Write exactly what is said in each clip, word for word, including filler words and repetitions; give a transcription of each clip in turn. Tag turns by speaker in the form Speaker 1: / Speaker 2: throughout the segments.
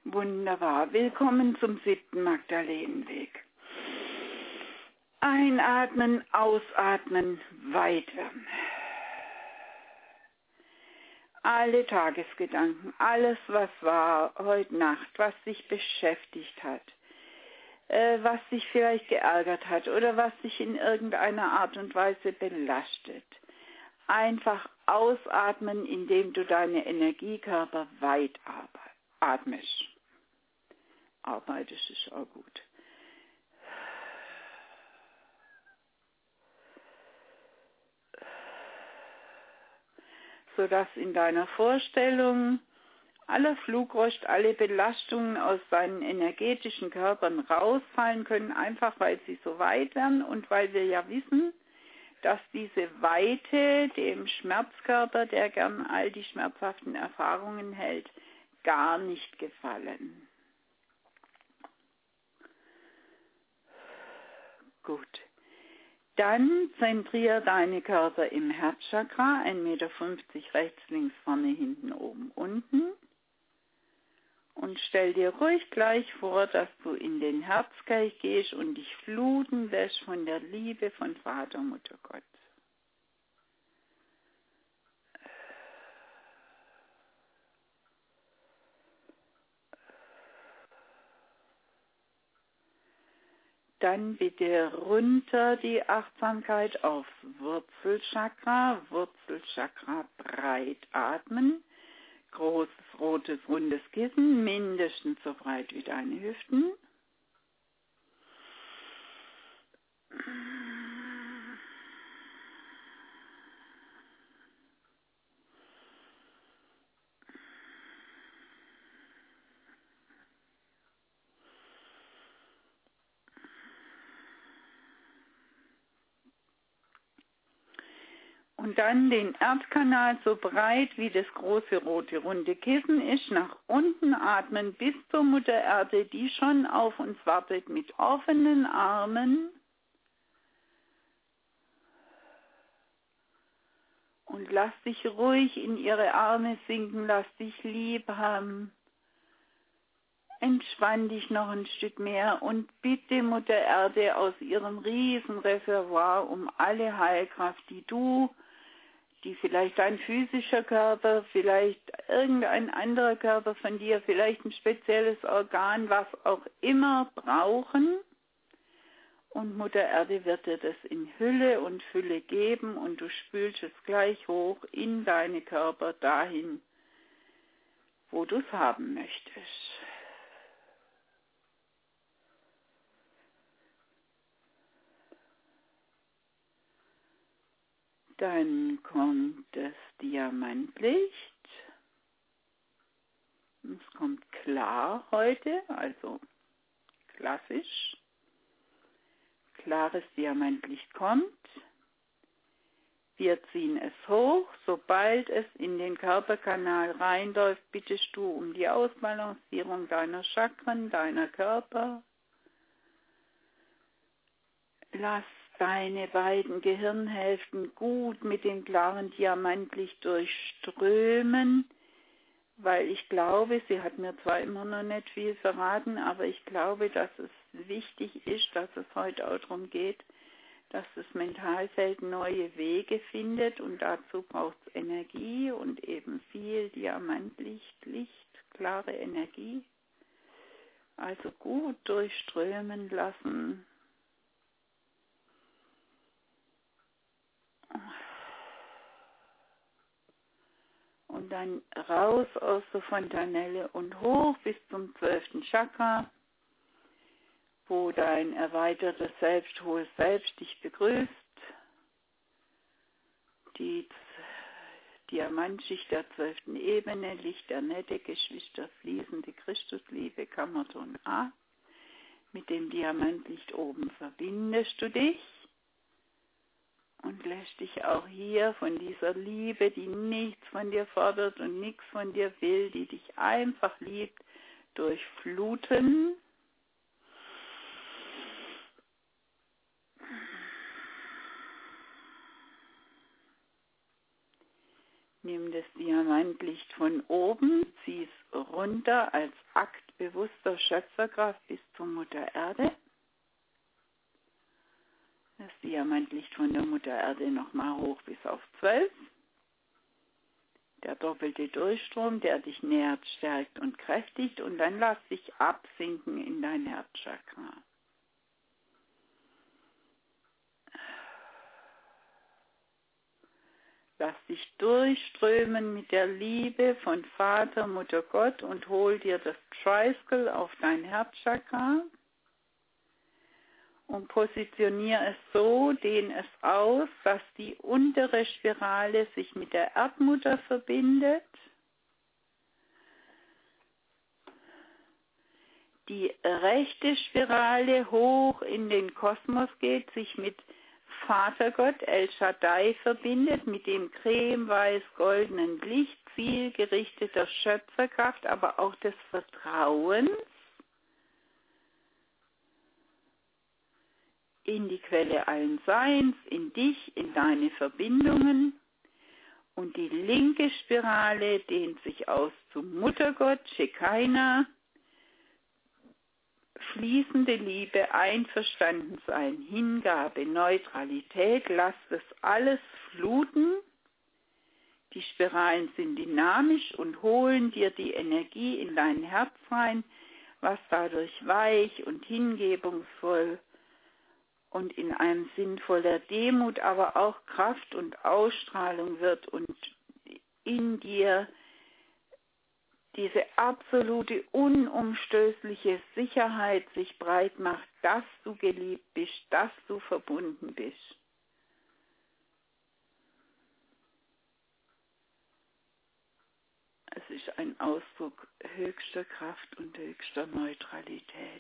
Speaker 1: Wunderbar. Willkommen zum siebten Magdalenenweg. Einatmen, ausatmen, weit werden. Alle Tagesgedanken, alles was war heute Nacht, was dich beschäftigt hat, äh, was dich vielleicht geärgert hat oder was dich in irgendeiner Art und Weise belastet. Einfach ausatmen, indem du deine Energiekörper weit atmest. Arbeitest ist auch gut. Sodass in deiner Vorstellung aller Flugrost, alle Belastungen aus deinen energetischen Körpern rausfallen können, einfach weil sie so weit werden und weil wir ja wissen, dass diese Weite dem Schmerzkörper, der gern all die schmerzhaften Erfahrungen hält, gar nicht gefallen. Gut. Dann zentriere deine Körper im Herzchakra, ein Meter fünfzig rechts, links, vorne, hinten, oben, unten. Und stell dir ruhig gleich vor, dass du in den Herzkelch gehst und dich fluten lässt von der Liebe von Vater, Mutter, Gott. Dann bitte runter die Achtsamkeit aufs Wurzelchakra, Wurzelchakra breit atmen, großes rotes rundes Kissen, mindestens so breit wie deine Hüften. Und dann den Erdkanal so breit wie das große rote runde Kissen ist, nach unten atmen bis zur Mutter Erde, die schon auf uns wartet mit offenen Armen. Und lass dich ruhig in ihre Arme sinken, lass dich lieb haben. Entspann dich noch ein Stück mehr und bitte Mutter Erde aus ihrem Riesenreservoir um alle Heilkraft, die du, die vielleicht dein physischer Körper, vielleicht irgendein anderer Körper von dir, vielleicht ein spezielles Organ, was auch immer brauchen. Und Mutter Erde wird dir das in Hülle und Fülle geben und du spülst es gleich hoch in deine Körper dahin, wo du es haben möchtest. Dann kommt das Diamantlicht. Es kommt klar heute, also klassisch. Klares Diamantlicht kommt. Wir ziehen es hoch. Sobald es in den Körperkanal reinläuft, bittest du um die Ausbalancierung deiner Chakren, deiner Körper. Lass deine beiden Gehirnhälften gut mit dem klaren Diamantlicht durchströmen, weil ich glaube, sie hat mir zwar immer noch nicht viel verraten, aber ich glaube, dass es wichtig ist, dass es heute auch darum geht, dass das Mentalfeld neue Wege findet und dazu braucht es Energie und eben viel Diamantlicht, Licht, klare Energie. Also gut durchströmen lassen. Und dann raus aus der Fontanelle und hoch bis zum zwölften Chakra, wo dein erweitertes Selbst, hohes Selbst dich begrüßt. Die Diamantschicht der zwölften Ebene, Licht der Nette, Geschwister, fließende Christusliebe, Kammerton A. Mit dem Diamantlicht oben verbindest du dich. Und lässt dich auch hier von dieser Liebe, die nichts von dir fordert und nichts von dir will, die dich einfach liebt, durchfluten. Nimm das Diamantlicht von oben, zieh es runter als Akt bewusster Schöpferkraft bis zur Mutter Erde. Das Diamantlicht von der Mutter Erde nochmal hoch bis auf zwölf. Der doppelte Durchstrom, der dich nährt, stärkt und kräftigt. Und dann lass dich absinken in dein Herzchakra. Lass dich durchströmen mit der Liebe von Vater, Mutter Gott und hol dir das Triskel auf dein Herzchakra und positioniere es so, dehn es aus, dass die untere Spirale sich mit der Erdmutter verbindet. Die rechte Spirale hoch in den Kosmos geht, sich mit Vatergott El Shaddai verbindet, mit dem cremeweiß-goldenen Licht, zielgerichteter Schöpferkraft, aber auch des Vertrauens in die Quelle allen Seins, in dich, in deine Verbindungen. Und die linke Spirale dehnt sich aus zu Muttergott, Shekinah, fließende Liebe, Einverstandensein, Hingabe, Neutralität, lass das alles fluten. Die Spiralen sind dynamisch und holen dir die Energie in dein Herz rein, was dadurch weich und hingebungsvoll und in einem Sinn voller Demut, aber auch Kraft und Ausstrahlung wird und in dir diese absolute, unumstößliche Sicherheit sich breit macht, dass du geliebt bist, dass du verbunden bist. Es ist ein Ausdruck höchster Kraft und höchster Neutralität.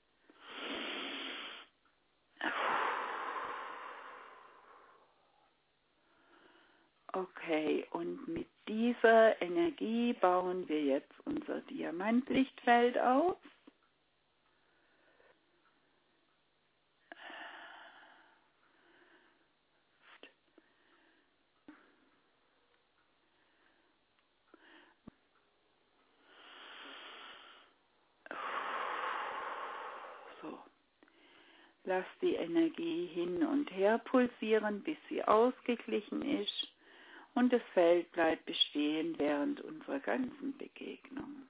Speaker 1: Okay, und mit dieser Energie bauen wir jetzt unser Diamantlichtfeld auf. So. Lass die Energie hin und her pulsieren, bis sie ausgeglichen ist. Und das Feld bleibt bestehen während unserer ganzen Begegnung.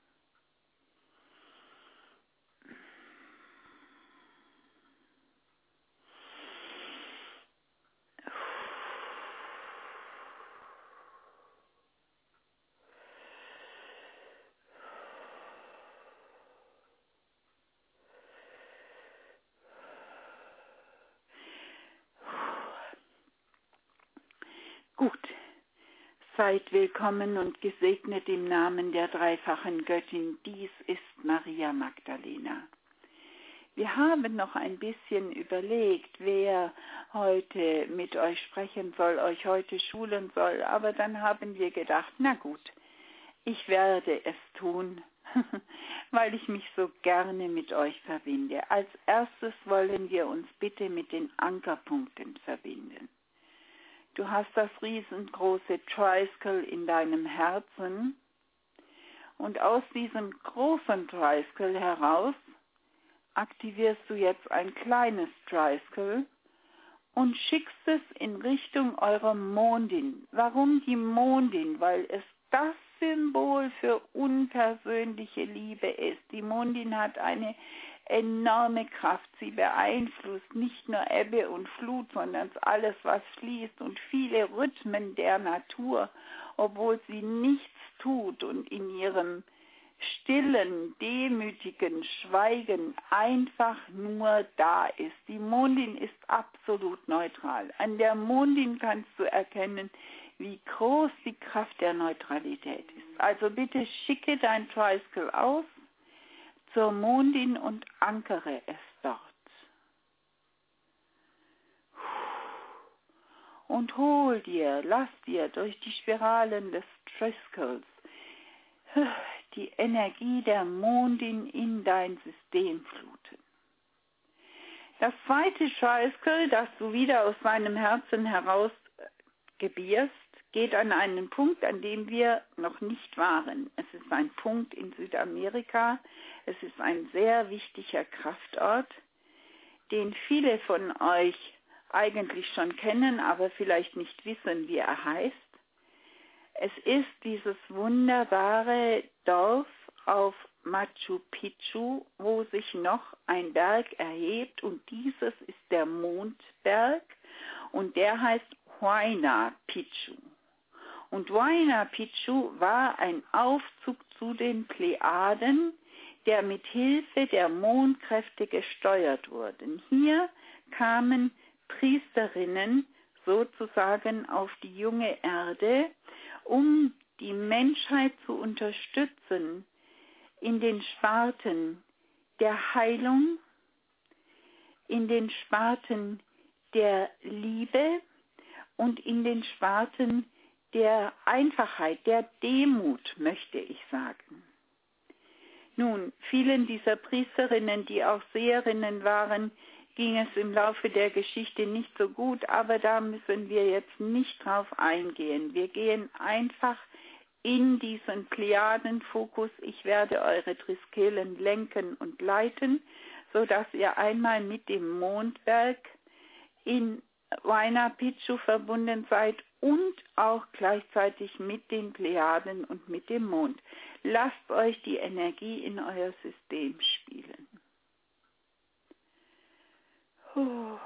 Speaker 1: Gut. Seid willkommen und gesegnet im Namen der dreifachen Göttin. Dies ist Maria Magdalena. Wir haben noch ein bisschen überlegt, wer heute mit euch sprechen soll, euch heute schulen soll. Aber dann haben wir gedacht, na gut, ich werde es tun, weil ich mich so gerne mit euch verbinde. Als erstes wollen wir uns bitte mit den Ankerpunkten verbinden. Du hast das riesengroße Triskel in deinem Herzen und aus diesem großen Triskel heraus aktivierst du jetzt ein kleines Triskel und schickst es in Richtung eurer Mondin. Warum die Mondin? Weil es das Symbol für unpersönliche Liebe ist. Die Mondin hat eine enorme Kraft. Sie beeinflusst nicht nur Ebbe und Flut, sondern alles, was fließt und viele Rhythmen der Natur, obwohl sie nichts tut und in ihrem stillen, demütigen Schweigen einfach nur da ist. Die Mondin ist absolut neutral. An der Mondin kannst du erkennen, wie groß die Kraft der Neutralität ist. Also bitte schicke dein Triskel aus zur Mondin und ankere es dort. Und hol dir, lass dir durch die Spiralen des Triskels die Energie der Mondin in dein System fluten. Das zweite Triskel, das du wieder aus deinem Herzen heraus gebierst, geht an einen Punkt, an dem wir noch nicht waren. Es ist ein Punkt in Südamerika. Es ist ein sehr wichtiger Kraftort, den viele von euch eigentlich schon kennen, aber vielleicht nicht wissen, wie er heißt. Es ist dieses wunderbare Dorf auf Machu Picchu, wo sich noch ein Berg erhebt, und dieses ist der Mondberg und der heißt Huayna Picchu. Und Huayna Picchu war ein Aufzug zu den Plejaden, der mit Hilfe der Mondkräfte gesteuert wurde. Hier kamen Priesterinnen sozusagen auf die junge Erde, um die Menschheit zu unterstützen in den Sparten der Heilung, in den Sparten der Liebe und in den Sparten der Einfachheit, der Demut, möchte ich sagen. Nun, vielen dieser Priesterinnen, die auch Seherinnen waren, ging es im Laufe der Geschichte nicht so gut, aber da müssen wir jetzt nicht drauf eingehen. Wir gehen einfach in diesen Plejadenfokus. Ich werde eure Triskelen lenken und leiten, sodass ihr einmal mit dem Mondberg in Huayna Picchu verbunden seid und auch gleichzeitig mit den Plejaden und mit dem Mond. Lasst euch die Energie in euer System spielen. Oh.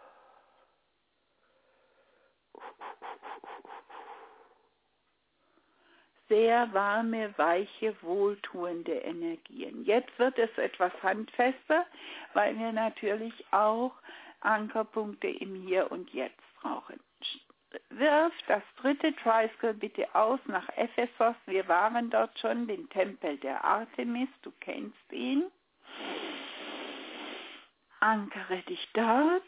Speaker 1: Sehr warme, weiche, wohltuende Energien. Jetzt wird es etwas handfester, weil wir natürlich auch Ankerpunkte im Hier und Jetzt brauchen. Wirf das dritte Tricycle bitte aus nach Ephesos. Wir waren dort schon, den Tempel der Artemis, du kennst ihn. Ankere dich dort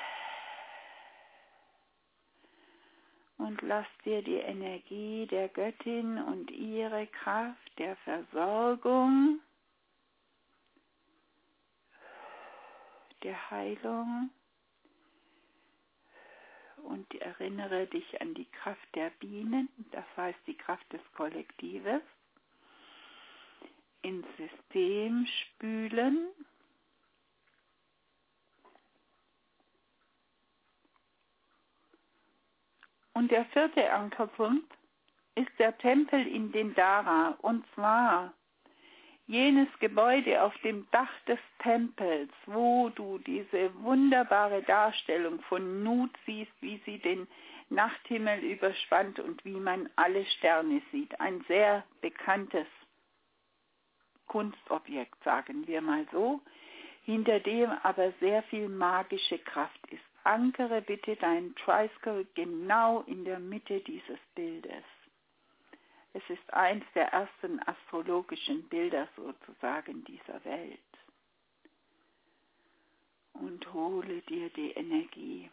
Speaker 1: und lass dir die Energie der Göttin und ihre Kraft der Versorgung, der Heilung, und erinnere dich an die Kraft der Bienen, das heißt die Kraft des Kollektives, ins System spülen. Und der vierte Ankerpunkt ist der Tempel in Dendara, und zwar jenes Gebäude auf dem Dach des Tempels, wo du diese wunderbare Darstellung von Nut siehst, wie sie den Nachthimmel überspannt und wie man alle Sterne sieht. Ein sehr bekanntes Kunstobjekt, sagen wir mal so, hinter dem aber sehr viel magische Kraft ist. Ankere bitte deinen Tricycle genau in der Mitte dieses Bildes. Es ist eins der ersten astrologischen Bilder sozusagen dieser Welt. Und hole dir die Energie.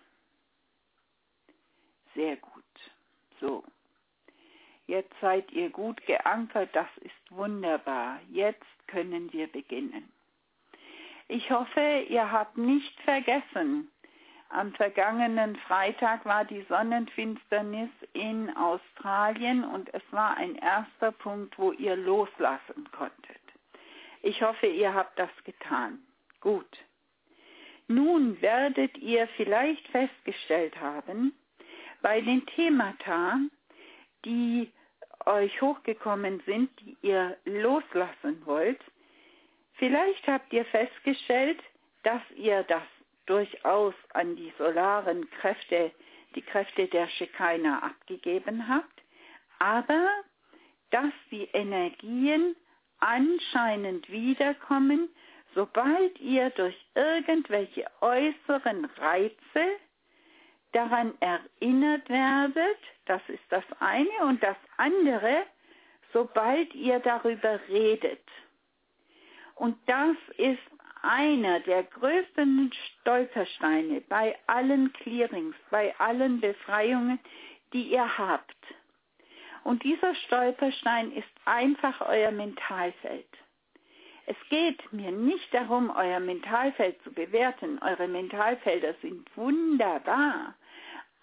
Speaker 1: Sehr gut. So. Jetzt seid ihr gut geankert, das ist wunderbar. Jetzt können wir beginnen. Ich hoffe, ihr habt nicht vergessen, am vergangenen Freitag war die Sonnenfinsternis in Australien und es war ein erster Punkt, wo ihr loslassen konntet. Ich hoffe, ihr habt das getan. Gut. Nun werdet ihr vielleicht festgestellt haben, bei den Themata, die euch hochgekommen sind, die ihr loslassen wollt, vielleicht habt ihr festgestellt, dass ihr das durchaus an die solaren Kräfte, die Kräfte der Shekinah abgegeben habt, aber dass die Energien anscheinend wiederkommen, sobald ihr durch irgendwelche äußeren Reize daran erinnert werdet, das ist das eine, und das andere, sobald ihr darüber redet. Und das ist einer der größten Stolpersteine bei allen Clearings, bei allen Befreiungen, die ihr habt. Und dieser Stolperstein ist einfach euer Mentalfeld. Es geht mir nicht darum, euer Mentalfeld zu bewerten. Eure Mentalfelder sind wunderbar.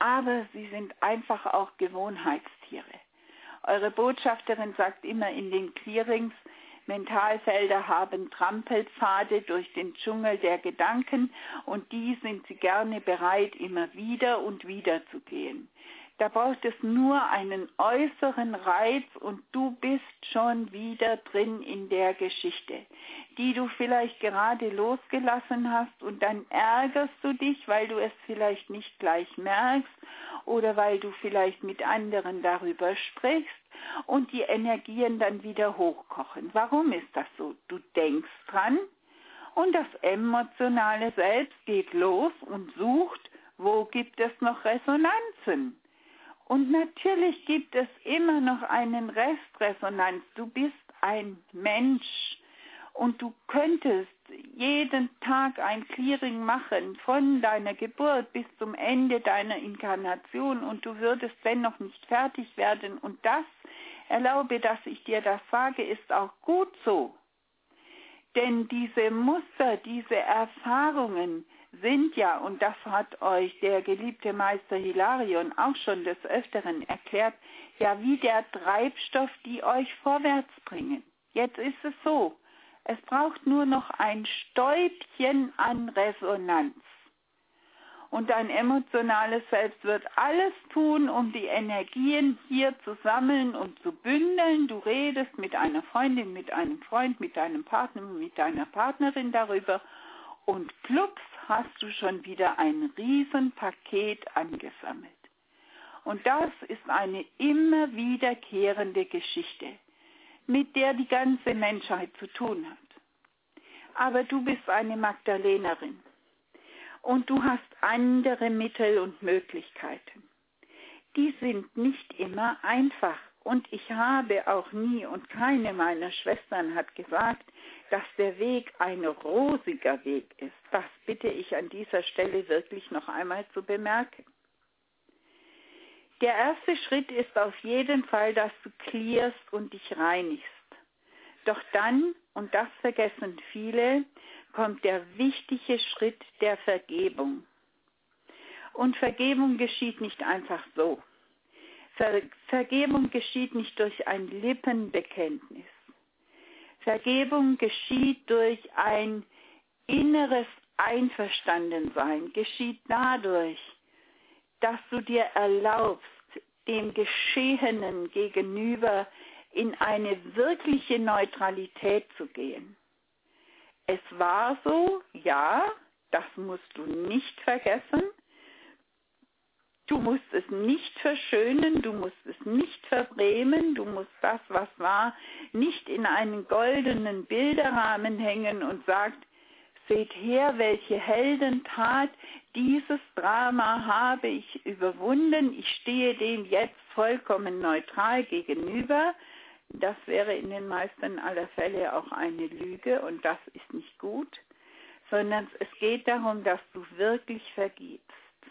Speaker 1: aber sie sind einfach auch Gewohnheitstiere. Eure Botschafterin sagt immer in den Clearings, Mentalfelder haben Trampelpfade durch den Dschungel der Gedanken und die sind sie gerne bereit, immer wieder und wieder zu gehen. Da braucht es nur einen äußeren Reiz und du bist schon wieder drin in der Geschichte, die du vielleicht gerade losgelassen hast und dann ärgerst du dich, weil du es vielleicht nicht gleich merkst oder weil du vielleicht mit anderen darüber sprichst und die Energien dann wieder hochkochen. Warum ist das so? Du denkst dran und das emotionale Selbst geht los und sucht, wo gibt es noch Resonanzen? Und natürlich gibt es immer noch einen Restresonanz. Du bist ein Mensch und du könntest jeden Tag ein Clearing machen von deiner Geburt bis zum Ende deiner Inkarnation und du würdest dennoch nicht fertig werden. Und das, erlaube, dass ich dir das sage, ist auch gut so. Denn diese Muster, diese Erfahrungen sind ja, und das hat euch der geliebte Meister Hilarion auch schon des Öfteren erklärt, ja wie der Treibstoff, die euch vorwärts bringen. Jetzt ist es so, es braucht nur noch ein Stäubchen an Resonanz. Und dein emotionales Selbst wird alles tun, um die Energien hier zu sammeln und zu bündeln. Du redest mit einer Freundin, mit einem Freund, mit deinem Partner, mit deiner Partnerin darüber und plups hast du schon wieder ein Riesenpaket angesammelt. Und das ist eine immer wiederkehrende Geschichte, mit der die ganze Menschheit zu tun hat. Aber du bist eine Magdalenerin. Und du hast andere Mittel und Möglichkeiten. Die sind nicht immer einfach. Und ich habe auch nie, und keine meiner Schwestern hat gesagt, dass der Weg ein rosiger Weg ist. Das bitte ich an dieser Stelle wirklich noch einmal zu bemerken. Der erste Schritt ist auf jeden Fall, dass du clearst und dich reinigst. Doch dann, und das vergessen viele, kommt der wichtige Schritt der Vergebung. Und Vergebung geschieht nicht einfach so. Ver- Vergebung geschieht nicht durch ein Lippenbekenntnis. Vergebung geschieht durch ein inneres Einverstandensein, geschieht dadurch, dass du dir erlaubst, dem Geschehenen gegenüber in eine wirkliche Neutralität zu gehen. Es war so, ja, das musst du nicht vergessen. Du musst es nicht verschönen, du musst es nicht verbrämen, du musst das, was war, nicht in einen goldenen Bilderrahmen hängen und sagt, seht her, welche Heldentat, dieses Drama habe ich überwunden, ich stehe dem jetzt vollkommen neutral gegenüber. Das wäre in den meisten aller Fälle auch eine Lüge und das ist nicht gut, sondern es geht darum, dass du wirklich vergibst.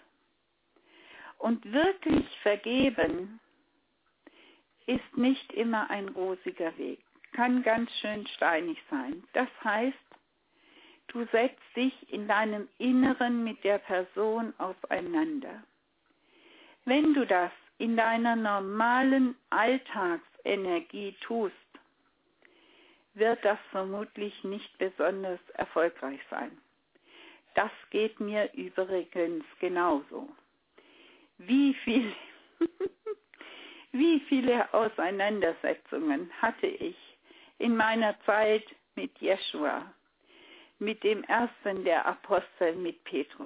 Speaker 1: Und wirklich vergeben ist nicht immer ein rosiger Weg, kann ganz schön steinig sein. Das heißt, du setzt dich in deinem Inneren mit der Person auseinander. Wenn du das in deiner normalen Alltagsenergie tust, wird das vermutlich nicht besonders erfolgreich sein. Das geht mir übrigens genauso. Wie viele, wie viele Auseinandersetzungen hatte ich in meiner Zeit mit Jeschua, mit dem ersten der Apostel, mit Petrus.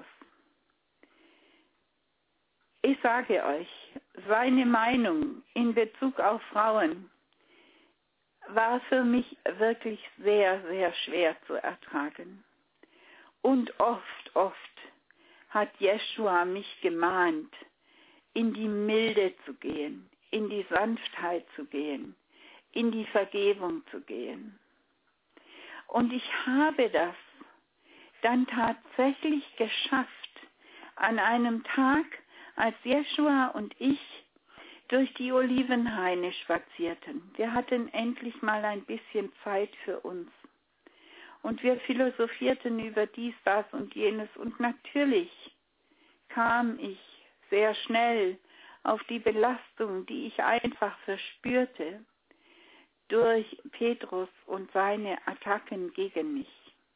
Speaker 1: Ich sage euch, seine Meinung in Bezug auf Frauen war für mich wirklich sehr, sehr schwer zu ertragen. Und oft, oft hat Jeschua mich gemahnt, in die Milde zu gehen, in die Sanftheit zu gehen, in die Vergebung zu gehen. Und ich habe das dann tatsächlich geschafft, an einem Tag, als Jeschua und ich durch die Olivenhaine spazierten. Wir hatten endlich mal ein bisschen Zeit für uns. Und wir philosophierten über dies, das und jenes. Und natürlich kam ich sehr schnell auf die Belastung, die ich einfach verspürte durch Petrus und seine Attacken gegen mich.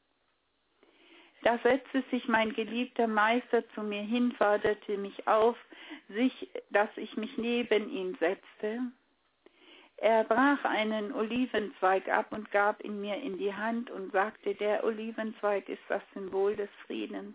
Speaker 1: Da setzte sich mein geliebter Meister zu mir hin, forderte mich auf, sich, dass ich mich neben ihn setzte. Er brach einen Olivenzweig ab und gab ihn mir in die Hand und sagte, der Olivenzweig ist das Symbol des Friedens.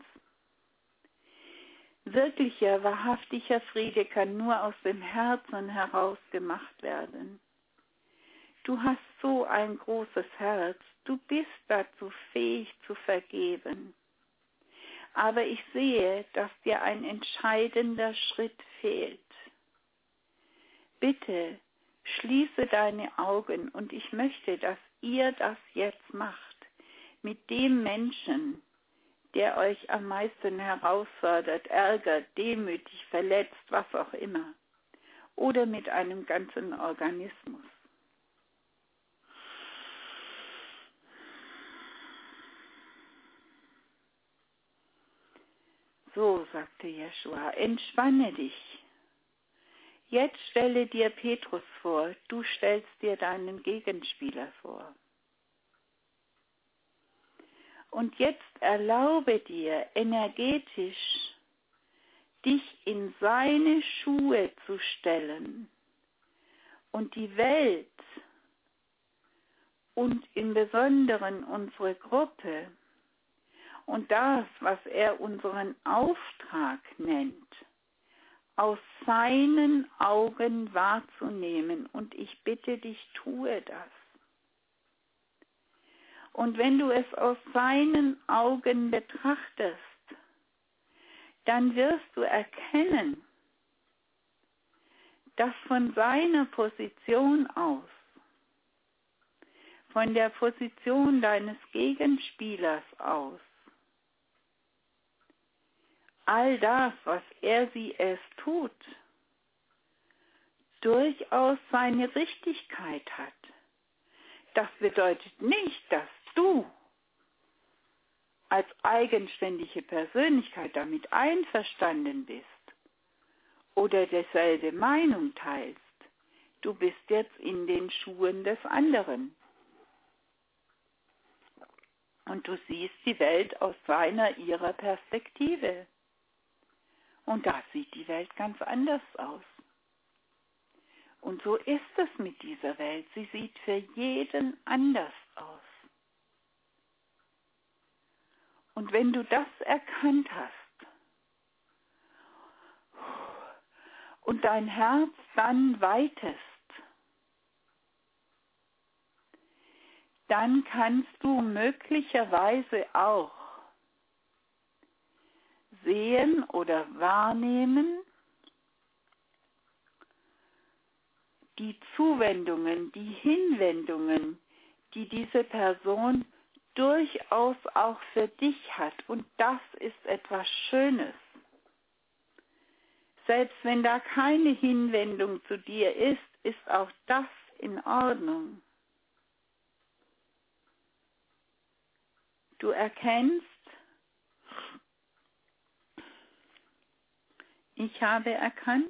Speaker 1: Wirklicher, wahrhaftiger Friede kann nur aus dem Herzen heraus gemacht werden. Du hast so ein großes Herz, du bist dazu fähig zu vergeben. Aber ich sehe, dass dir ein entscheidender Schritt fehlt. Bitte, schließe deine Augen und ich möchte, dass ihr das jetzt macht mit dem Menschen, der euch am meisten herausfordert, ärgert, demütig, verletzt, was auch immer. Oder mit einem ganzen Organismus. So, sagte Jeschua, entspanne dich. Jetzt stelle dir Petrus vor, du stellst dir deinen Gegenspieler vor. Und jetzt erlaube dir energetisch, dich in seine Schuhe zu stellen und die Welt und im Besonderen unsere Gruppe und das, was er unseren Auftrag nennt, aus seinen Augen wahrzunehmen. Und ich bitte dich, tue das. Und wenn du es aus seinen Augen betrachtest, dann wirst du erkennen, dass von seiner Position aus, von der Position deines Gegenspielers aus, all das, was er sie es tut, durchaus seine Richtigkeit hat. Das bedeutet nicht, dass du als eigenständige Persönlichkeit damit einverstanden bist oder dieselbe Meinung teilst. Du bist jetzt in den Schuhen des anderen. Und du siehst die Welt aus seiner, ihrer Perspektive. Und da sieht die Welt ganz anders aus. Und so ist es mit dieser Welt. Sie sieht für jeden anders aus. Und wenn du das erkannt hast und dein Herz dann weitest, dann kannst du möglicherweise auch sehen oder wahrnehmen, die Zuwendungen, die Hinwendungen, die diese Person durchaus auch für dich hat. Und das ist etwas Schönes. Selbst wenn da keine Hinwendung zu dir ist, ist auch das in Ordnung. Du erkennst, ich habe erkannt,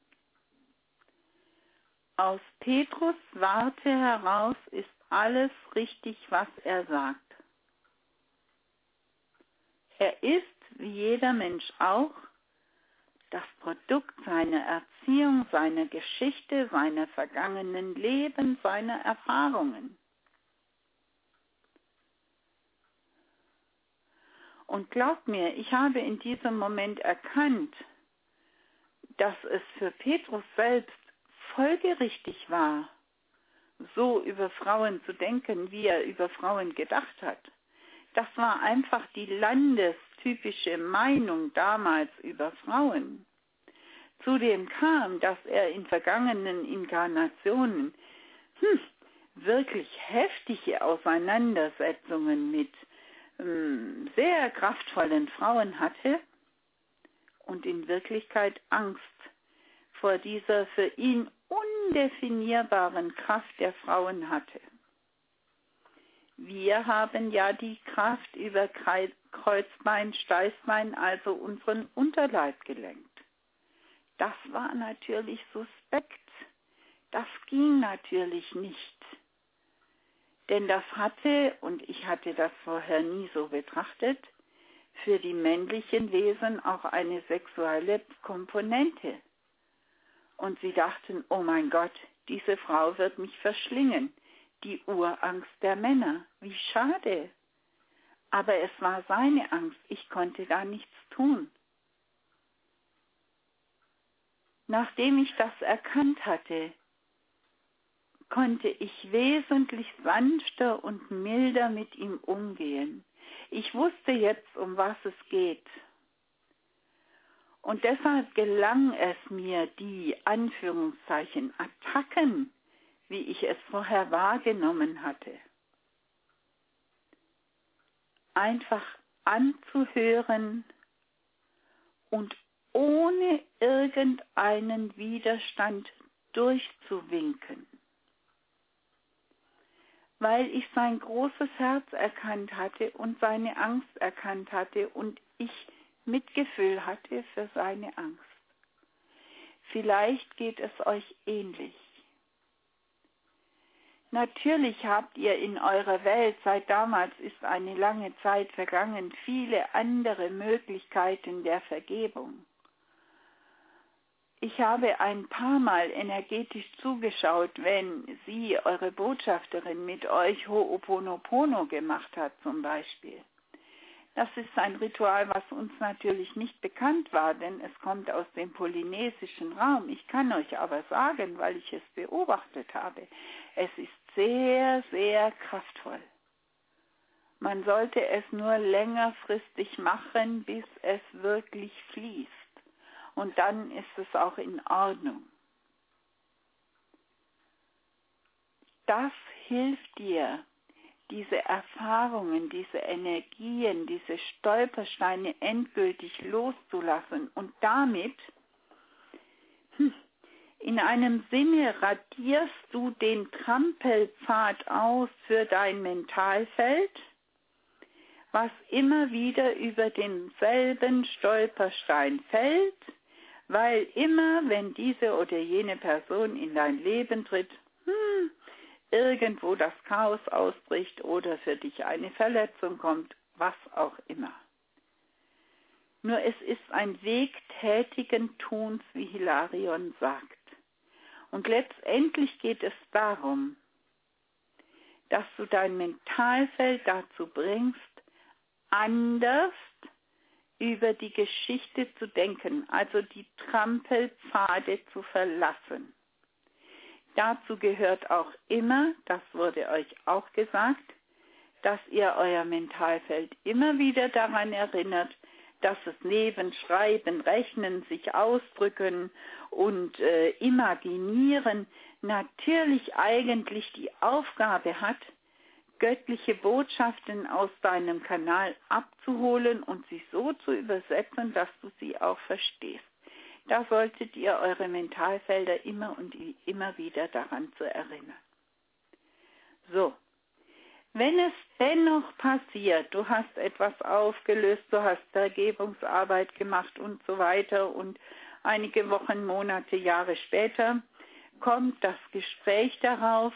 Speaker 1: aus Petrus Warte heraus ist alles richtig, was er sagt. Er ist, wie jeder Mensch auch, das Produkt seiner Erziehung, seiner Geschichte, seiner vergangenen Leben, seiner Erfahrungen. Und glaub mir, ich habe in diesem Moment erkannt, dass es für Petrus selbst folgerichtig war, so über Frauen zu denken, wie er über Frauen gedacht hat. Das war einfach die landestypische Meinung damals über Frauen. Zudem kam, dass er in vergangenen Inkarnationen hm, wirklich heftige Auseinandersetzungen mit ähm, sehr kraftvollen Frauen hatte und in Wirklichkeit Angst vor dieser für ihn undefinierbaren Kraft der Frauen hatte. Wir haben ja die Kraft über Kreuzbein, Steißbein, also unseren Unterleib gelenkt. Das war natürlich suspekt. Das ging natürlich nicht. Denn das hatte, und ich hatte das vorher nie so betrachtet, für die männlichen Wesen auch eine sexuelle Komponente. Und sie dachten, oh mein Gott, diese Frau wird mich verschlingen. Die Urangst der Männer. Wie schade. Aber es war seine Angst. Ich konnte da nichts tun. Nachdem ich das erkannt hatte, konnte ich wesentlich sanfter und milder mit ihm umgehen. Ich wusste jetzt, um was es geht. Und deshalb gelang es mir, die Anführungszeichen Attacken, wie ich es vorher wahrgenommen hatte, einfach anzuhören und ohne irgendeinen Widerstand durchzuwinken. Weil ich sein großes Herz erkannt hatte und seine Angst erkannt hatte und ich Mitgefühl hatte für seine Angst. Vielleicht geht es euch ähnlich. Natürlich habt ihr in eurer Welt, seit damals ist eine lange Zeit vergangen, viele andere Möglichkeiten der Vergebung. Ich habe ein paar Mal energetisch zugeschaut, wenn sie, eure Botschafterin, mit euch Ho'oponopono gemacht hat zum Beispiel. Das ist ein Ritual, was uns natürlich nicht bekannt war, denn es kommt aus dem polynesischen Raum. Ich kann euch aber sagen, weil ich es beobachtet habe, es ist sehr, sehr kraftvoll. Man sollte es nur längerfristig machen, bis es wirklich fließt. Und dann ist es auch in Ordnung. Das hilft dir, diese Erfahrungen, diese Energien, diese Stolpersteine endgültig loszulassen und damit hm, in einem Sinne radierst du den Trampelpfad aus für dein Mentalfeld, was immer wieder über denselben Stolperstein fällt, weil immer, wenn diese oder jene Person in dein Leben tritt, hm, irgendwo das Chaos ausbricht oder für dich eine Verletzung kommt, was auch immer. Nur es ist ein Weg tätigen Tuns, wie Hilarion sagt. Und letztendlich geht es darum, dass du dein Mentalfeld dazu bringst, anders über die Geschichte zu denken, also die Trampelpfade zu verlassen. Dazu gehört auch immer, das wurde euch auch gesagt, dass ihr euer Mentalfeld immer wieder daran erinnert, dass es neben Schreiben, Rechnen, sich ausdrücken und äh, imaginieren natürlich eigentlich die Aufgabe hat, göttliche Botschaften aus deinem Kanal abzuholen und sie so zu übersetzen, dass du sie auch verstehst. Da solltet ihr eure Mentalfelder immer und immer wieder daran zu erinnern. So, wenn es dennoch passiert, du hast etwas aufgelöst, du hast Vergebungsarbeit gemacht und so weiter und einige Wochen, Monate, Jahre später kommt das Gespräch darauf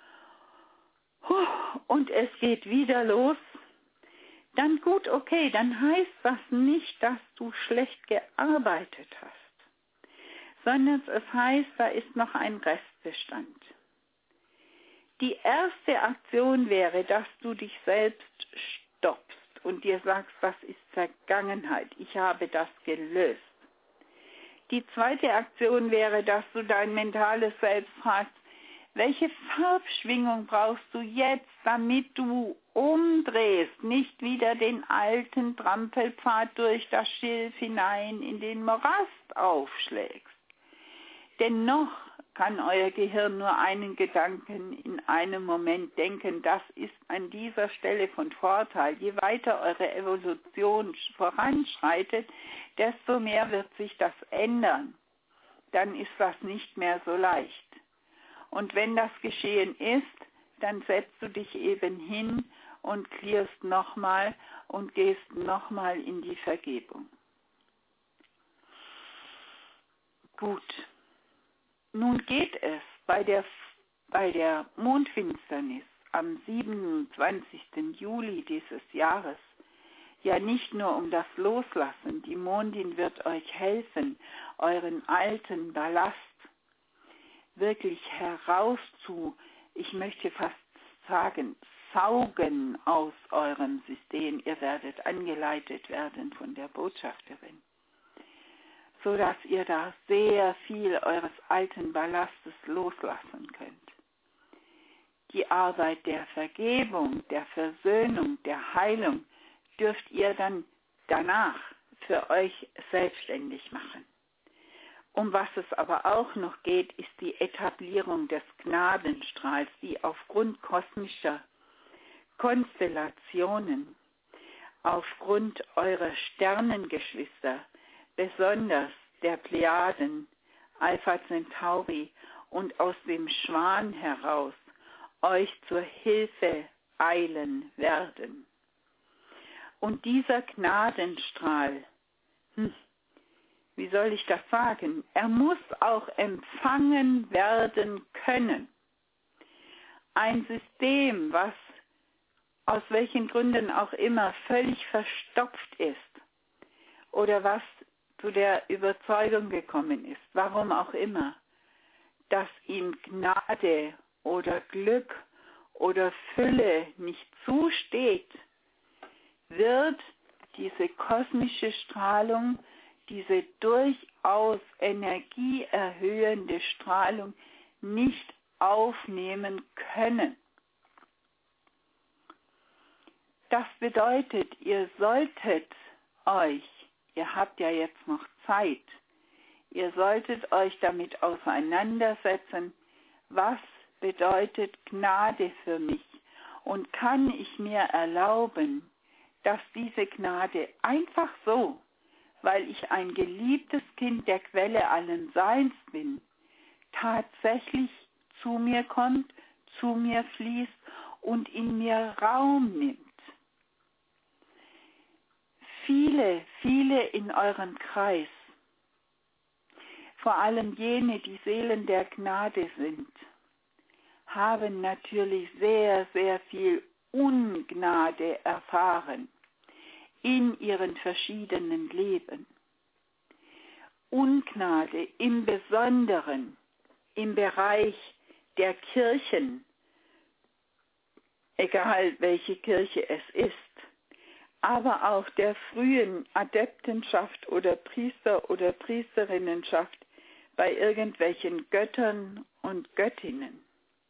Speaker 1: und es geht wieder los, dann gut, okay, dann heißt das nicht, dass du schlecht gearbeitet hast, sondern es heißt, da ist noch ein Restbestand. Die erste Aktion wäre, dass du dich selbst stoppst und dir sagst, das ist Vergangenheit, ich habe das gelöst. Die zweite Aktion wäre, dass du dein mentales Selbst fragst, welche Farbschwingung brauchst du jetzt, damit du umdrehst, nicht wieder den alten Trampelpfad durch das Schilf hinein in den Morast aufschlägst? Denn noch kann euer Gehirn nur einen Gedanken in einem Moment denken. Das ist an dieser Stelle von Vorteil. Je weiter eure Evolution voranschreitet, desto mehr wird sich das ändern. Dann ist das nicht mehr so leicht. Und wenn das geschehen ist, dann setzt du dich eben hin und klärst nochmal und gehst nochmal in die Vergebung. Gut, nun geht es bei der, bei der Mondfinsternis am siebenundzwanzigsten Juli dieses Jahres ja nicht nur um das Loslassen. Die Mondin wird euch helfen, euren alten Ballast wirklich herauszu, ich möchte fast sagen, saugen aus eurem System. Ihr werdet angeleitet werden von der Botschafterin, sodass ihr da sehr viel eures alten Ballastes loslassen könnt. Die Arbeit der Vergebung, der Versöhnung, der Heilung dürft ihr dann danach für euch selbstständig machen. Um was es aber auch noch geht, ist die Etablierung des Gnadenstrahls, die aufgrund kosmischer Konstellationen, aufgrund eurer Sternengeschwister, besonders der Plejaden, Alpha Centauri und aus dem Schwan heraus, euch zur Hilfe eilen werden. Und dieser Gnadenstrahl, hm, wie soll ich das sagen? Er muss auch empfangen werden können. Ein System, was aus welchen Gründen auch immer völlig verstopft ist oder was zu der Überzeugung gekommen ist, warum auch immer, dass ihm Gnade oder Glück oder Fülle nicht zusteht, wird diese kosmische Strahlung, diese durchaus energieerhöhende Strahlung nicht aufnehmen können. Das bedeutet, ihr solltet euch, ihr habt ja jetzt noch Zeit, ihr solltet euch damit auseinandersetzen, was bedeutet Gnade für mich und kann ich mir erlauben, dass diese Gnade einfach so, weil ich ein geliebtes Kind der Quelle allen Seins bin, tatsächlich zu mir kommt, zu mir fließt und in mir Raum nimmt. Viele, viele in eurem Kreis, vor allem jene, die Seelen der Gnade sind, haben natürlich sehr, sehr viel Ungnade erfahren in ihren verschiedenen Leben. Ungnade im Besonderen im Bereich der Kirchen, egal welche Kirche es ist, aber auch der frühen Adeptenschaft oder Priester- oder Priesterinnenschaft bei irgendwelchen Göttern und Göttinnen.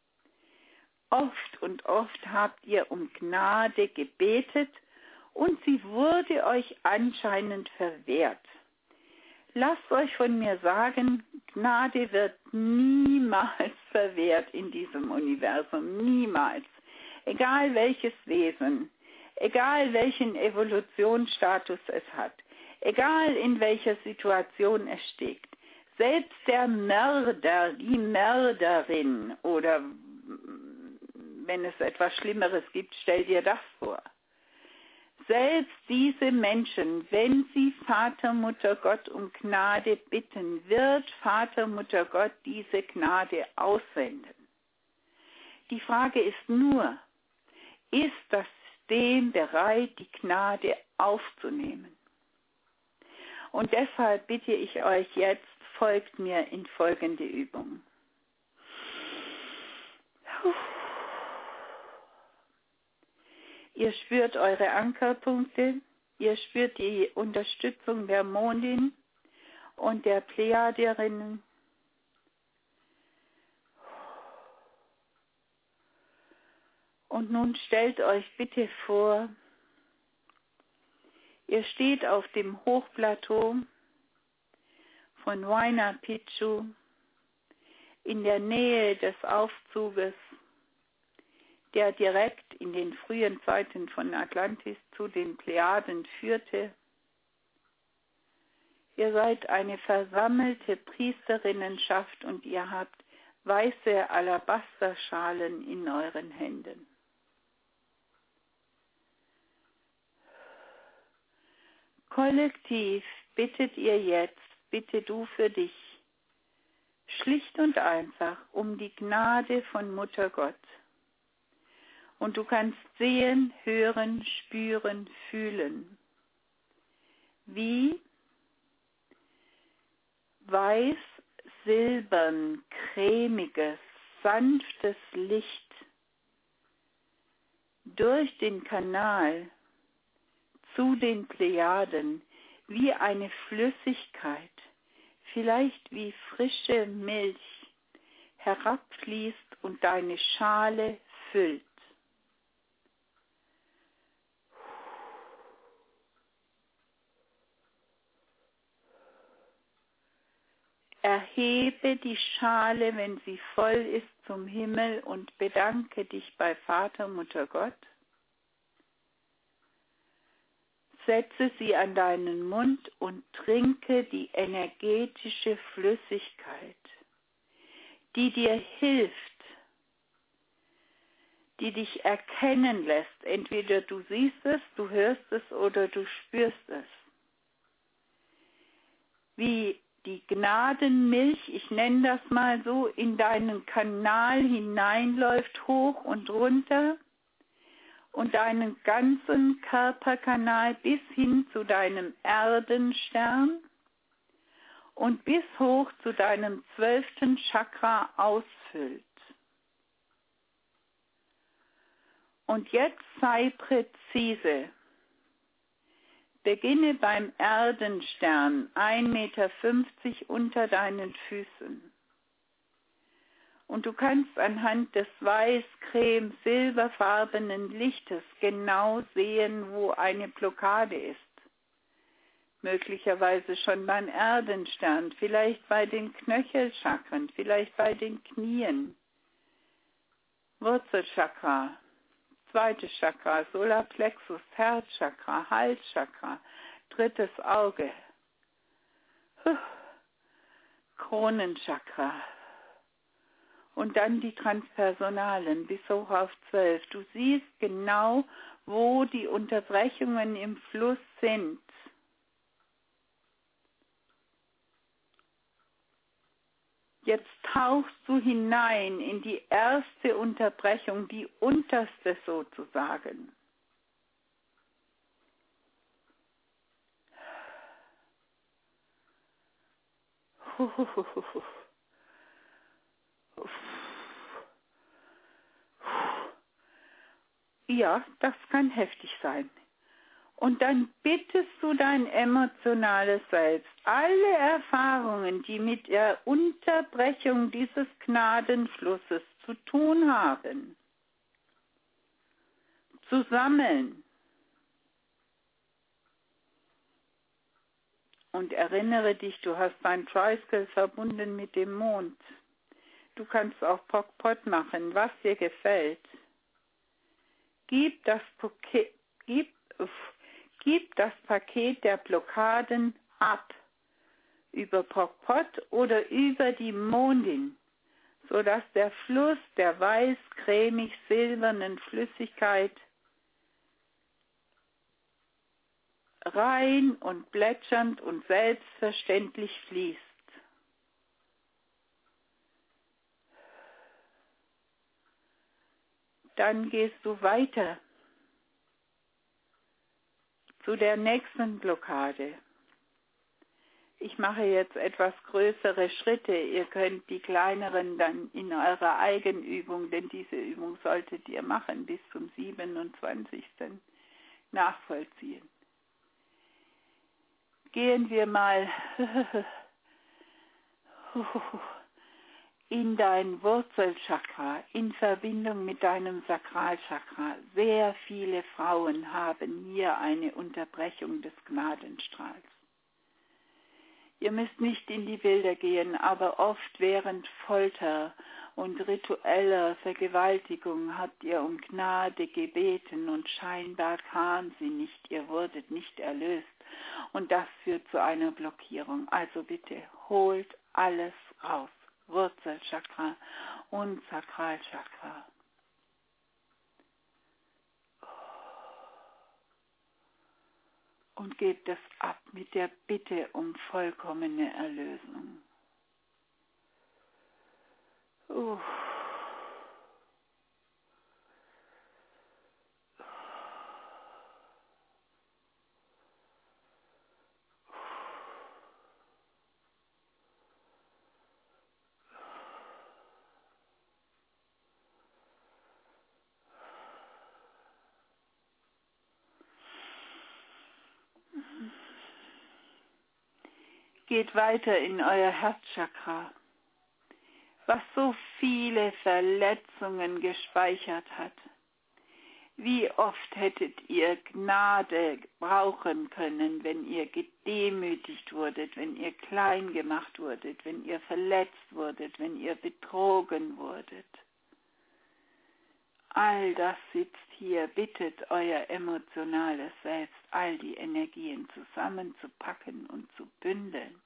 Speaker 1: Oft und oft habt ihr um Gnade gebetet und sie wurde euch anscheinend verwehrt. Lasst euch von mir sagen, Gnade wird niemals verwehrt in diesem Universum, niemals. Egal welches Wesen, egal welchen Evolutionsstatus es hat, egal in welcher Situation es steckt. Selbst der Mörder, die Mörderin oder wenn es etwas Schlimmeres gibt, stell dir das vor. Selbst diese Menschen, wenn sie Vater, Mutter Gott um Gnade bitten, wird Vater, Mutter Gott diese Gnade aussenden. Die Frage ist nur, ist das System bereit, die Gnade aufzunehmen? Und deshalb bitte ich euch jetzt, folgt mir in folgende Übung. Ihr spürt eure Ankerpunkte, ihr spürt die Unterstützung der Mondin und der Plejadierinnen. Und nun stellt euch bitte vor, ihr steht auf dem Hochplateau von Huayna Picchu in der Nähe des Aufzuges, der direkt in den frühen Zeiten von Atlantis zu den Plejaden führte. Ihr seid eine versammelte Priesterinnenschaft und ihr habt weiße Alabasterschalen in euren Händen. Kollektiv bittet ihr jetzt, bitte du für dich, Schlicht und einfach um die Gnade von Mutter Gott. Und du kannst sehen, hören, spüren, fühlen, wie weiß, silbern, cremiges, sanftes Licht durch den Kanal zu den Plejaden wie eine Flüssigkeit, vielleicht wie frische Milch, herabfließt und deine Schale füllt. Erhebe die Schale, wenn sie voll ist, zum Himmel und bedanke dich bei Vater, Mutter Gott. Setze sie an deinen Mund und trinke die energetische Flüssigkeit, die dir hilft, die dich erkennen lässt. Entweder du siehst es, du hörst es oder du spürst es. Wie die Gnadenmilch, ich nenne das mal so, in deinen Kanal hineinläuft, hoch und runter und deinen ganzen Körperkanal bis hin zu deinem Erdenstern und bis hoch zu deinem zwölften Chakra ausfüllt. Und jetzt sei präzise. Beginne beim Erdenstern, ein Meter fünfzig unter deinen Füßen. Und du kannst anhand des weiß-creme-silberfarbenen Lichtes genau sehen, wo eine Blockade ist. Möglicherweise schon beim Erdenstern, vielleicht bei den Knöchelchakren, vielleicht bei den Knien. Wurzelchakra. Zweites Chakra, Solarplexus, Herzchakra, Halschakra, drittes Auge, Kronenchakra und dann die Transpersonalen bis hoch auf zwölf. Du siehst genau, wo die Unterbrechungen im Fluss sind. Jetzt tauchst du hinein in die erste Unterbrechung, die unterste sozusagen. Ja, das kann heftig sein. Und dann bittest du dein emotionales Selbst, alle Erfahrungen, die mit der Unterbrechung dieses Gnadenflusses zu tun haben, zu sammeln. Und erinnere dich, du hast dein Tricycle verbunden mit dem Mond. Du kannst auch Pok-Pot machen, was dir gefällt. Gib das Paket, gib, gib das Paket der Blockaden ab, über Pok-Pot oder über die Mondin, sodass der Fluss der weiß-cremig-silbernen Flüssigkeit rein und plätschernd und selbstverständlich fließt. Dann gehst du weiter zu der nächsten Blockade. Ich mache jetzt etwas größere Schritte. Ihr könnt die kleineren dann in eurer Eigenübung, denn diese Übung solltet ihr machen, bis zum siebenundzwanzigsten nachvollziehen. Gehen wir mal in dein Wurzelchakra, in Verbindung mit deinem Sakralchakra. Sehr viele Frauen haben hier eine Unterbrechung des Gnadenstrahls. Ihr müsst nicht in die Bilder gehen, aber oft während Folter und ritueller Vergewaltigung habt ihr um Gnade gebeten und scheinbar kam sie nicht, ihr wurdet nicht erlöst. Und das führt zu einer Blockierung. Also bitte, holt alles raus. Wurzelchakra und Sakralchakra. Und gebt es ab mit der Bitte um vollkommene Erlösung. Uh. Geht weiter in euer Herzchakra, was so viele Verletzungen gespeichert hat. Wie oft hättet ihr Gnade brauchen können, wenn ihr gedemütigt wurdet, wenn ihr klein gemacht wurdet, wenn ihr verletzt wurdet, wenn ihr betrogen wurdet. All das sitzt hier, bittet euer emotionales Selbst, all die Energien zusammenzupacken und zu bündeln.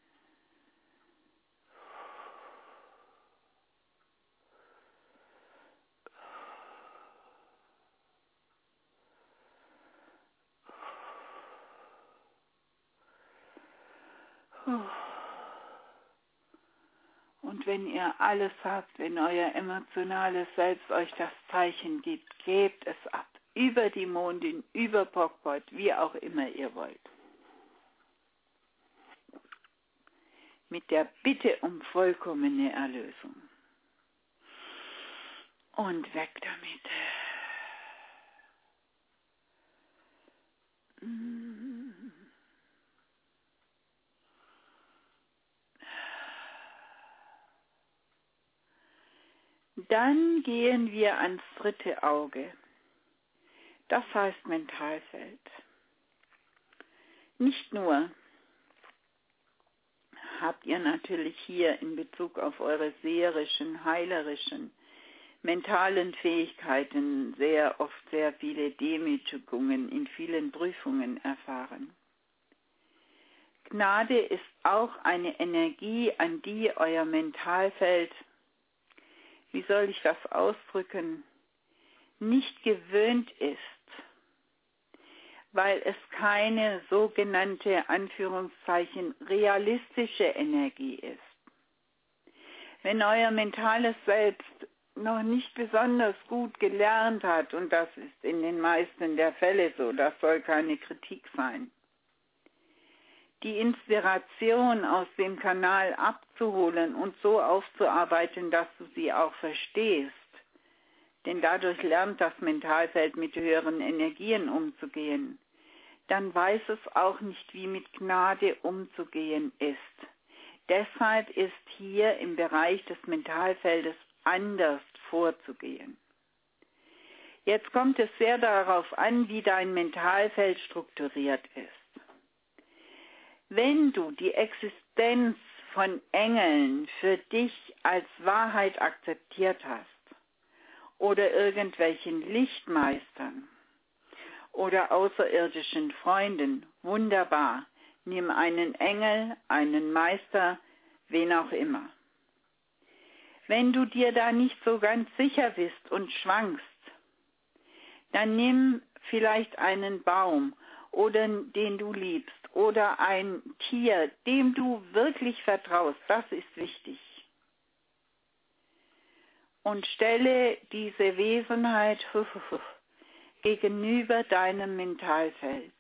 Speaker 1: Und wenn ihr alles habt, wenn euer emotionales Selbst euch das Zeichen gibt, gebt es ab. Über die Mondin, über Pogpot, wie auch immer ihr wollt. Mit der Bitte um vollkommene Erlösung. Und weg damit. Dann gehen wir ans dritte Auge. Das heißt Mentalfeld. Nicht nur habt ihr natürlich hier in Bezug auf eure seherischen, heilerischen, mentalen Fähigkeiten sehr oft sehr viele Demütigungen in vielen Prüfungen erfahren. Gnade ist auch eine Energie, an die euer Mentalfeld, wie soll ich das ausdrücken, nicht gewöhnt ist, weil es keine sogenannte, Anführungszeichen, realistische Energie ist. Wenn euer mentales Selbst noch nicht besonders gut gelernt hat, und das ist in den meisten der Fälle so, das soll keine Kritik sein, die Inspiration aus dem Kanal abzuholen und so aufzuarbeiten, dass du sie auch verstehst, denn dadurch lernt das Mentalfeld mit höheren Energien umzugehen, dann weiß es auch nicht, wie mit Gnade umzugehen ist. Deshalb ist hier im Bereich des Mentalfeldes anders vorzugehen. Jetzt kommt es sehr darauf an, wie dein Mentalfeld strukturiert ist. Wenn du die Existenz von Engeln für dich als Wahrheit akzeptiert hast, oder irgendwelchen Lichtmeistern oder außerirdischen Freunden, wunderbar, nimm einen Engel, einen Meister, wen auch immer. Wenn du dir da nicht so ganz sicher bist und schwankst, dann nimm vielleicht einen Baum, oder den du liebst, oder ein Tier, dem du wirklich vertraust, das ist wichtig. Und stelle diese Wesenheit gegenüber deinem Mentalfeld.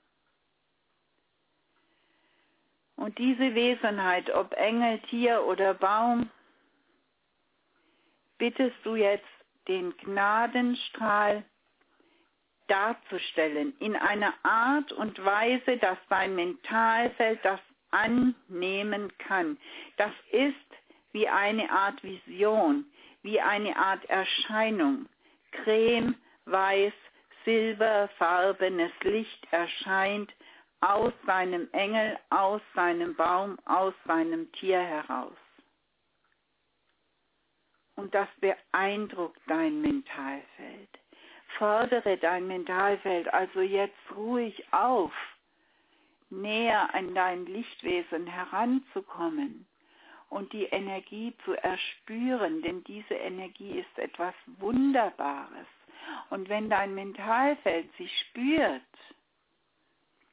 Speaker 1: Und diese Wesenheit, ob Engel, Tier oder Baum, bittest du jetzt den Gnadenstrahl darzustellen, in einer Art und Weise, dass dein Mentalfeld das annehmen kann. Das ist wie eine Art Vision, wie eine Art Erscheinung. Creme, weiß, silberfarbenes Licht erscheint aus seinem Engel, aus seinem Baum, aus seinem Tier heraus. Und das beeindruckt dein Mentalfeld. Fordere dein Mentalfeld also jetzt ruhig auf, näher an dein Lichtwesen heranzukommen und die Energie zu erspüren, denn diese Energie ist etwas Wunderbares. Und wenn dein Mentalfeld sie spürt,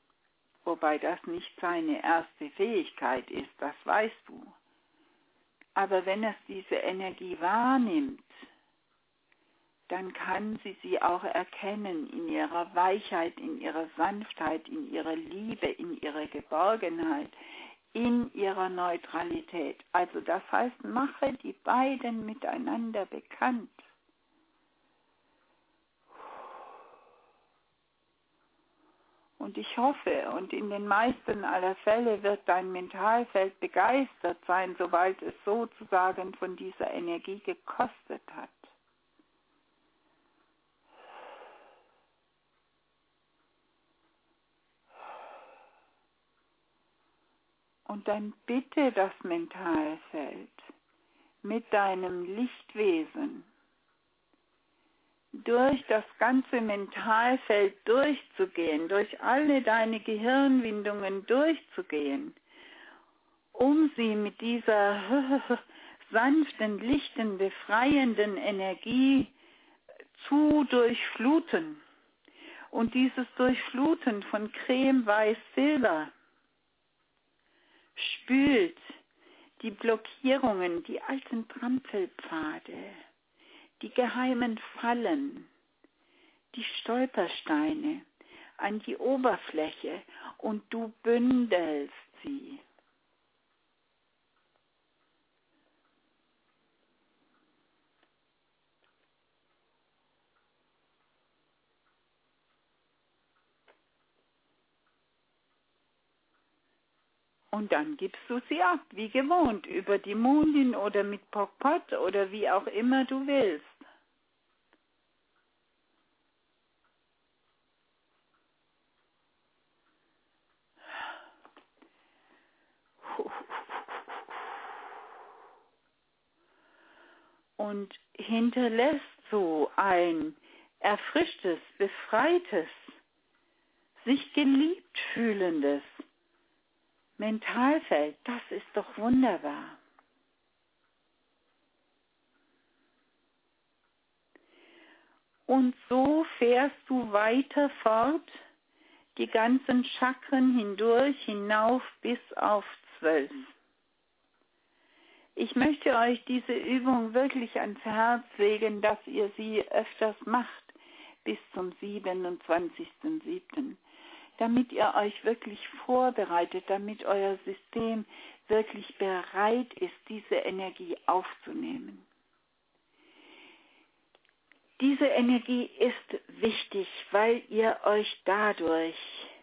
Speaker 1: wobei das nicht seine erste Fähigkeit ist, das weißt du, Aber wenn es diese Energie wahrnimmt, dann kann sie sie auch erkennen in ihrer Weichheit, in ihrer Sanftheit, in ihrer Liebe, in ihrer Geborgenheit, in ihrer Neutralität. Also das heißt, mache die beiden miteinander bekannt. Und ich hoffe, und in den meisten aller Fälle wird dein Mentalfeld begeistert sein, sobald es sozusagen von dieser Energie gekostet hat. Und dann bitte das Mentalfeld mit deinem Lichtwesen durch das ganze Mentalfeld durchzugehen, durch alle deine Gehirnwindungen durchzugehen, um sie mit dieser sanften, lichten, befreienden Energie zu durchfluten. Und dieses Durchfluten von Creme, Weiß, Silber spült die Blockierungen, die alten Trampelpfade, die geheimen Fallen, die Stolpersteine an die Oberfläche und du bündelst sie. Und dann gibst du sie ab, wie gewohnt, über die Mondin oder mit Pok Pot oder wie auch immer du willst. Und hinterlässt so ein erfrischtes, befreites, sich geliebt fühlendes Mentalfeld. Das ist doch wunderbar. Und so fährst du weiter fort, die ganzen Chakren hindurch, hinauf bis auf zwölf. Ich möchte euch diese Übung wirklich ans Herz legen, dass ihr sie öfters macht, bis zum siebenundzwanzigsten siebten damit ihr euch wirklich vorbereitet, damit euer System wirklich bereit ist, diese Energie aufzunehmen. Diese Energie ist wichtig, weil ihr euch dadurch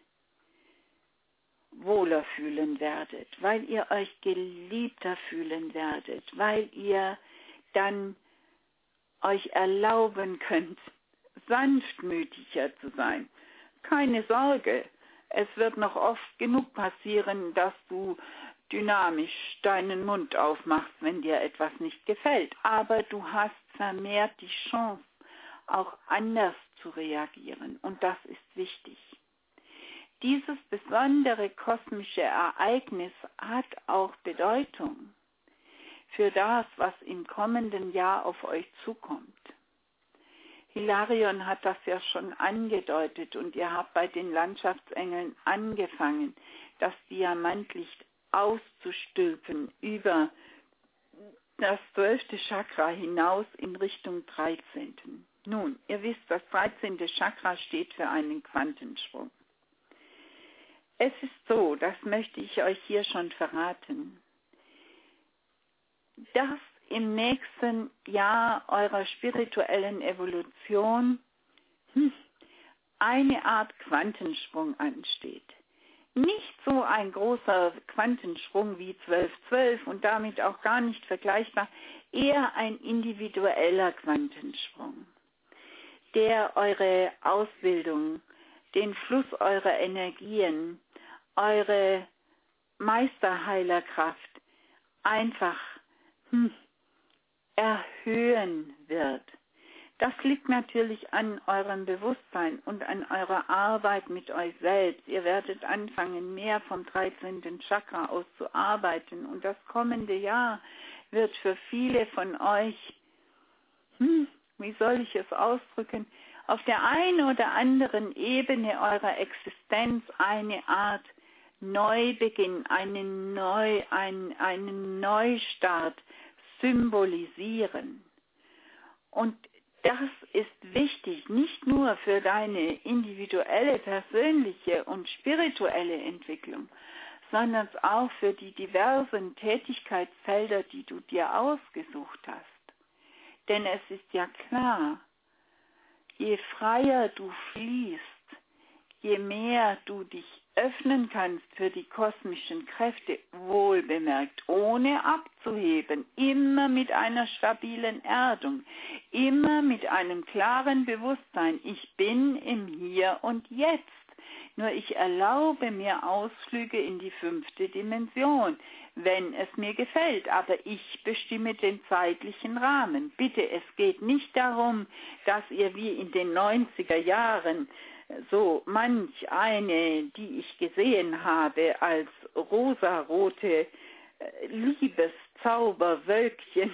Speaker 1: wohler fühlen werdet, weil ihr euch geliebter fühlen werdet, weil ihr dann euch erlauben könnt, sanftmütiger zu sein. Keine Sorge, es wird noch oft genug passieren, dass du dynamisch deinen Mund aufmachst, wenn dir etwas nicht gefällt. Aber du hast vermehrt die Chance, auch anders zu reagieren. Und das ist wichtig. Dieses besondere kosmische Ereignis hat auch Bedeutung für das, was im kommenden Jahr auf euch zukommt. Hilarion hat das ja schon angedeutet und ihr habt bei den Landschaftsengeln angefangen, das Diamantlicht auszustülpen über das zwölfte Chakra hinaus in Richtung dreizehnten Nun, ihr wisst, das dreizehnte Chakra steht für einen Quantensprung. Es ist so, das möchte ich euch hier schon verraten, dass im nächsten Jahr eurer spirituellen Evolution hm, eine Art Quantensprung ansteht. Nicht so ein großer Quantensprung wie zwölf zwölf und damit auch gar nicht vergleichbar, eher ein individueller Quantensprung, der eure Ausbildung, den Fluss eurer Energien, eure Meisterheilerkraft einfach hm, erhöhen wird. Das liegt natürlich an eurem Bewusstsein und an eurer Arbeit mit euch selbst. Ihr werdet anfangen, mehr vom dreizehnten Chakra aus zu arbeiten. Und das kommende Jahr wird für viele von euch, hm, wie soll ich es ausdrücken, auf der einen oder anderen Ebene eurer Existenz eine Art Neubeginn, einen, Neu, ein, einen Neustart symbolisieren. Und das ist wichtig, nicht nur für deine individuelle, persönliche und spirituelle Entwicklung, sondern auch für die diversen Tätigkeitsfelder, die du dir ausgesucht hast. Denn es ist ja klar, je freier du fließt, je mehr du dich öffnen kannst für die kosmischen Kräfte, wohlbemerkt, ohne abzuheben, immer mit einer stabilen Erdung, immer mit einem klaren Bewusstsein, ich bin im Hier und Jetzt. Nur ich erlaube mir Ausflüge in die fünfte Dimension, wenn es mir gefällt, aber ich bestimme den zeitlichen Rahmen. Bitte, es geht nicht darum, dass ihr wie in den neunziger Jahren so manch eine, die ich gesehen habe, als rosarote Liebeszauberwölkchen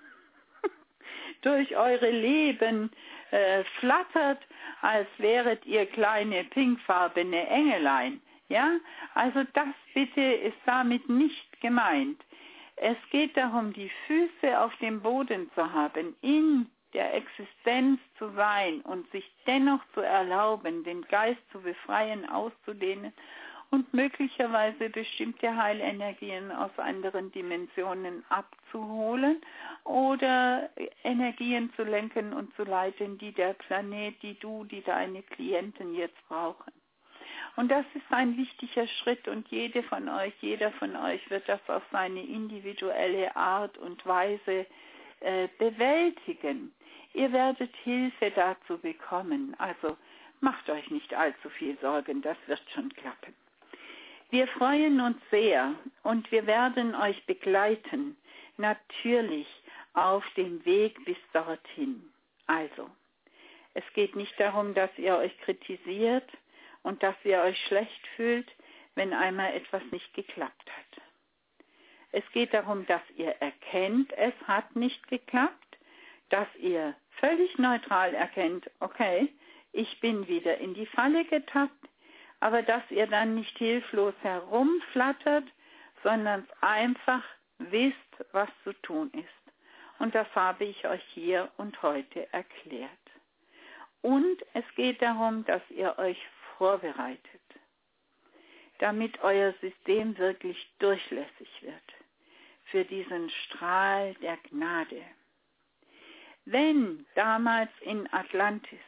Speaker 1: durch eure Leben äh, flattert, als wäret ihr kleine pinkfarbene Engelein. Ja, also das bitte ist damit nicht gemeint. Es geht darum, die Füße auf dem Boden zu haben, in der Existenz zu sein und sich dennoch zu erlauben, den Geist zu befreien, auszudehnen und möglicherweise bestimmte Heilenergien aus anderen Dimensionen abzuholen oder Energien zu lenken und zu leiten, die der Planet, die du, die deine Klienten jetzt brauchen. Und das ist ein wichtiger Schritt und jede von euch, jeder von euch wird das auf seine individuelle Art und Weise äh, bewältigen. Ihr werdet Hilfe dazu bekommen, also macht euch nicht allzu viel Sorgen, das wird schon klappen. Wir freuen uns sehr und wir werden euch begleiten, natürlich auf dem Weg bis dorthin. Also, es geht nicht darum, dass ihr euch kritisiert und dass ihr euch schlecht fühlt, wenn einmal etwas nicht geklappt hat. Es geht darum, dass ihr erkennt, es hat nicht geklappt, dass ihr völlig neutral erkennt, okay, ich bin wieder in die Falle getappt, aber dass ihr dann nicht hilflos herumflattert, sondern einfach wisst, was zu tun ist. Und das habe ich euch hier und heute erklärt. Und es geht darum, dass ihr euch vorbereitet, damit euer System wirklich durchlässig wird für diesen Strahl der Gnade. Wenn damals in Atlantis,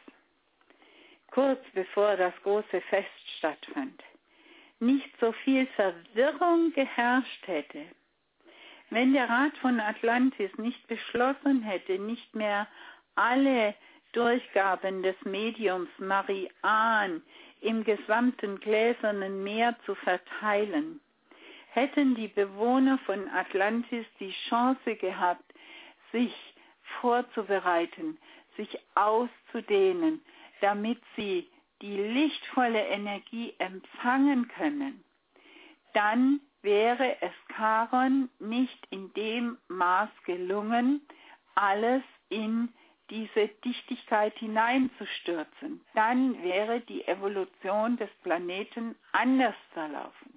Speaker 1: kurz bevor das große Fest stattfand, nicht so viel Verwirrung geherrscht hätte, wenn der Rat von Atlantis nicht beschlossen hätte, nicht mehr alle Durchgaben des Mediums Marian im gesamten gläsernen Meer zu verteilen, hätten die Bewohner von Atlantis die Chance gehabt, sich vorzubereiten, sich auszudehnen, damit sie die lichtvolle Energie empfangen können. Dann wäre es Charon nicht in dem Maß gelungen, alles in diese Dichtigkeit hineinzustürzen. Dann wäre die Evolution des Planeten anders verlaufen.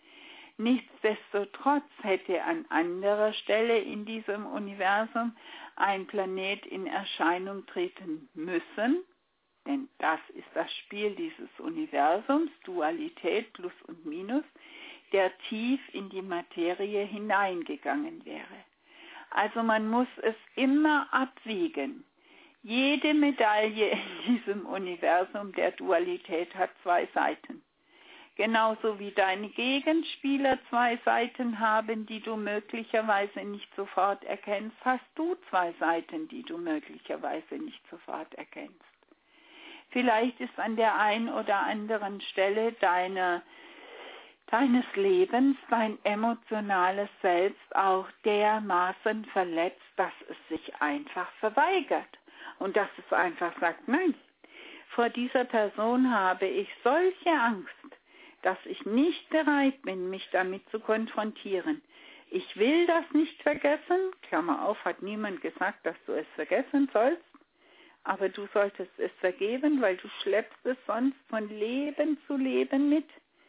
Speaker 1: Nichtsdestotrotz hätte an anderer Stelle in diesem Universum ein Planet in Erscheinung treten müssen, denn das ist das Spiel dieses Universums, Dualität, Plus und Minus, der tief in die Materie hineingegangen wäre. Also man muss es immer abwiegen. Jede Medaille in diesem Universum der Dualität hat zwei Seiten. Genauso wie deine Gegenspieler zwei Seiten haben, die du möglicherweise nicht sofort erkennst, hast du zwei Seiten, die du möglicherweise nicht sofort erkennst. Vielleicht ist an der einen oder anderen Stelle deiner, deines Lebens dein emotionales Selbst auch dermaßen verletzt, dass es sich einfach verweigert und dass es einfach sagt, nein, vor dieser Person habe ich solche Angst, dass ich nicht bereit bin, mich damit zu konfrontieren. Ich will das nicht vergessen, Klammer auf, hat niemand gesagt, dass du es vergessen sollst, aber du solltest es vergeben, weil du schleppst es sonst von Leben zu Leben mit.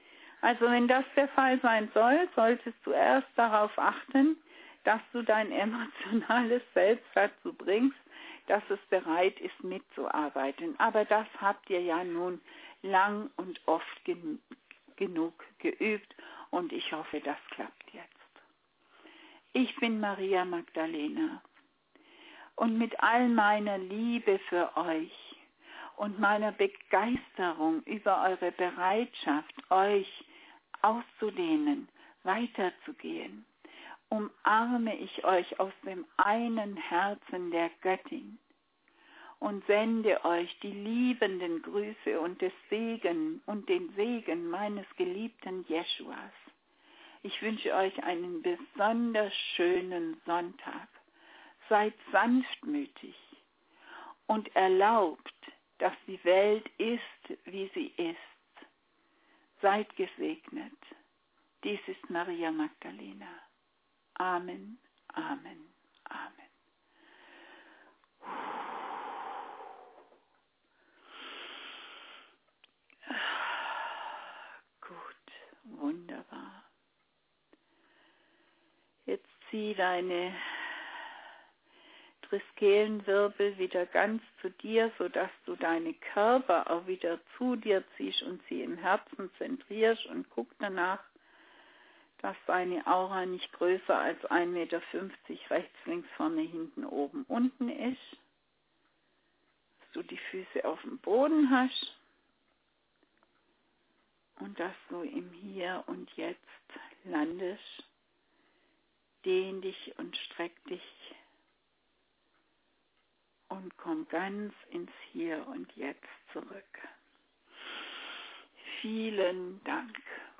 Speaker 1: Also wenn das der Fall sein soll, solltest du erst darauf achten, dass du dein emotionales Selbst dazu bringst, dass es bereit ist, mitzuarbeiten. Aber das habt ihr ja nun lang und oft gen- genug geübt und ich hoffe, das klappt jetzt. Ich bin Maria Magdalena und mit all meiner Liebe für euch und meiner Begeisterung über eure Bereitschaft, euch auszudehnen, weiterzugehen, umarme ich euch aus dem einen Herzen der Göttin und sende euch die liebenden Grüße und des Segen und den Segen meines geliebten Jeschuas. Ich wünsche euch einen besonders schönen Sonntag. Seid sanftmütig und erlaubt, dass die Welt ist, wie sie ist. Seid gesegnet. Dies ist Maria Magdalena. Amen, Amen, Amen. Gut, wunderbar. Jetzt zieh deine Triskelenwirbel wieder ganz zu dir, sodass du deine Körper auch wieder zu dir ziehst und sie im Herzen zentrierst und guck danach, dass deine Aura nicht größer als ein Meter fünfzig rechts, links, vorne, hinten, oben, unten ist. Dass du die Füße auf dem Boden hast und dass du im Hier und Jetzt landest. Dehn dich und streck dich und komm ganz ins Hier und Jetzt zurück. Vielen Dank.